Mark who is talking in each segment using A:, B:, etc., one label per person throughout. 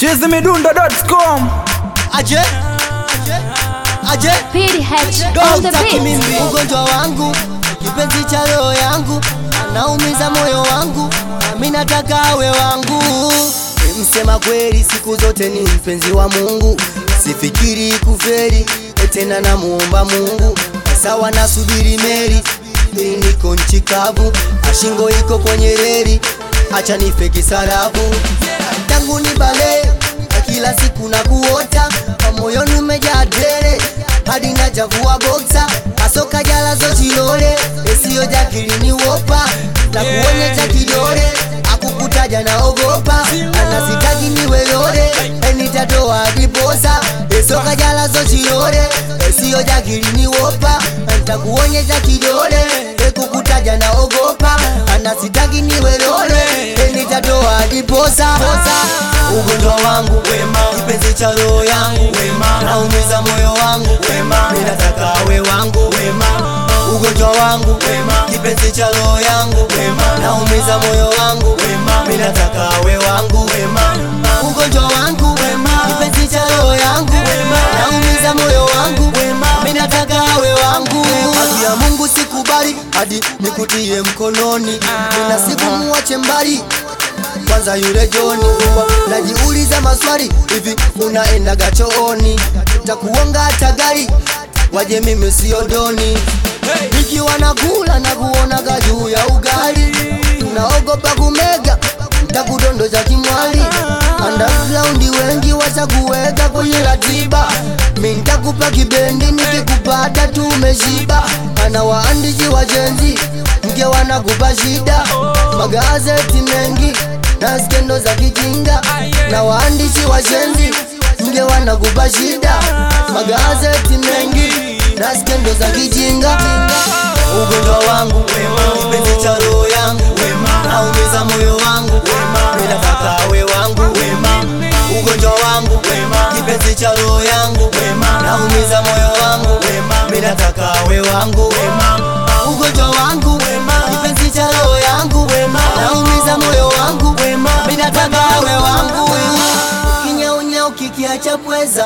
A: chizimidundo.com.
B: Aje ugonjwa wangu, kipenzi cha roho yangu, anaumiza moyo wangu, mimi nataka awe wangu. Msema kweli siku zote ni mpenzi wa Mungu, sifikiri kuferi, tena namuomba Mungu. Sawa nasubiri meri, niko nchi kavu, ashingo iko kwenye reli, acha nifeki sarabu. Tangu ni bale, kila siku na kuota, moyoni umejaa dere, hadi najavua boxa, asoka jala zo chilole, esiyo jakili ni wopa, na kuonyesha kidole, akukutaja na ogopa, anasitaki niwe lore, nitatoa diposa, esoka jala zo chilole, esiyo jakili ni wopa, nitakuonyesha kidole, kukutaja na ogopa, anasitaki niwe lore, nitatoa diposa. Ugonjwa wangu wema, kipenzi cha roho yangu wema, naumiza moyo wangu wema, ninataka awe wangu wema. Ugonjwa wangu wema, kipenzi cha roho yangu wema, naumiza moyo wangu wema, ninataka awe wangu wema. Ugonjwa wangu wema, kipenzi cha roho yangu wema, naumiza moyo wangu wema, ninataka awe wangu. Haki ya Mungu sikubali hadi nikutie mkononi, nina siku muache mbali kwanza yule Joni. Najiuliza maswali, hivi unaenda gachooni, takuonga hata gari, waje mimi sio doni. Nikiwa nakula na kuona juu ya ugali, naogopa kumega, takudondoza kimwali. Underground wengi wachakuweka kwenye ratiba, mimi nitakupa kibendi, nikikupata tumeshiba. Ana waandishi wajenzi, mke wanakupa shida, magazeti mengi na skendo za kijinga, na waandishi washenzi, mge wanakupa shida, magazeti mengi na skendo za kijinga. Ugonjwa wangu wema, kipenzi cha roho yangu wema, naumiza moyo wangu wema, ninataka awe wangu wema. Ugonjwa wangu wema, kipenzi cha roho yangu wema, naumiza moyo wangu wema, ninataka awe wangu wema. Ugonjwa wangu wema, kipenzi cha roho yangu wema, naumiza moyo wangu wema, ninataka awe wangu. Kinyaunyau kikiacha pweza,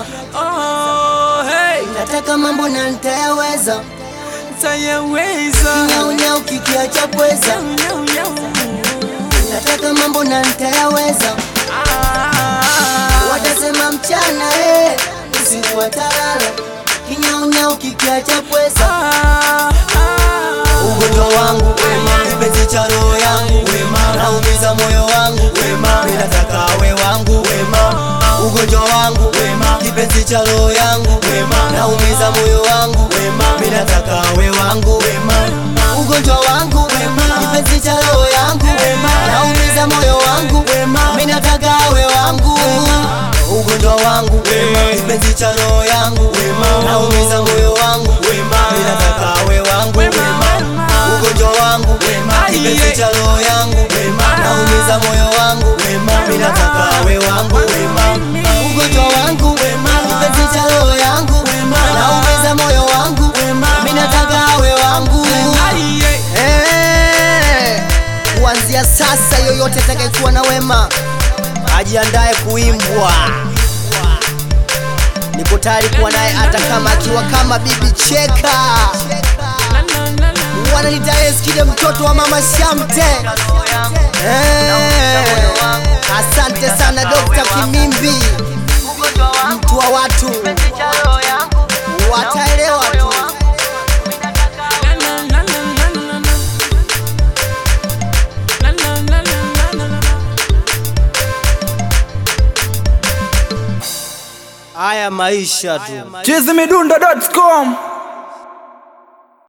B: nataka mambo na nitayaweza. Kinyaunyau kikiacha pweza, nataka mambo na nitayaweza. Watasema mchana usiku watalala, kinyaunyau kikiacha pweza. Ugonjwa wangu wema, kipenzi cha roho yangu wema, naumiza moyo wangu wema, ninataka awe wangu wema. Ugonjwa wangu wema, kipenzi cha roho yangu wema, naumiza moyo wangu wema, ninataka awe wangu wema. Ugonjwa wangu wema, kipenzi cha roho yangu wema, naumiza moyo wangu wema, ninataka awe wangu. Ugonjwa wangu wema, kipenzi cha roho yangu wema, naumiza moyo wangu wema, ninataka awe wangu wema. Ugonjwa wangu wema, kipenzi cha roho yangu wema, naumiza moyo wangu wema, ninataka awe wangu wema. Ugonjwa wangu wema, kipenzi cha roho yangu wema, naumiza moyo wangu wema, ninataka awe wangu. Kuanzia sasa yoyote atakayekuwa na wema ajiandae kuimbwa. Niko tayari kuwa naye hata kama akiwa kama Bibi Cheka. Wananita Eskide, mtoto wa mama Shamte. Asante sana Dr. Kimimbi, mtu wa watu, wataelewa tu. Haya maisha tu.
A: chizimidundo.com.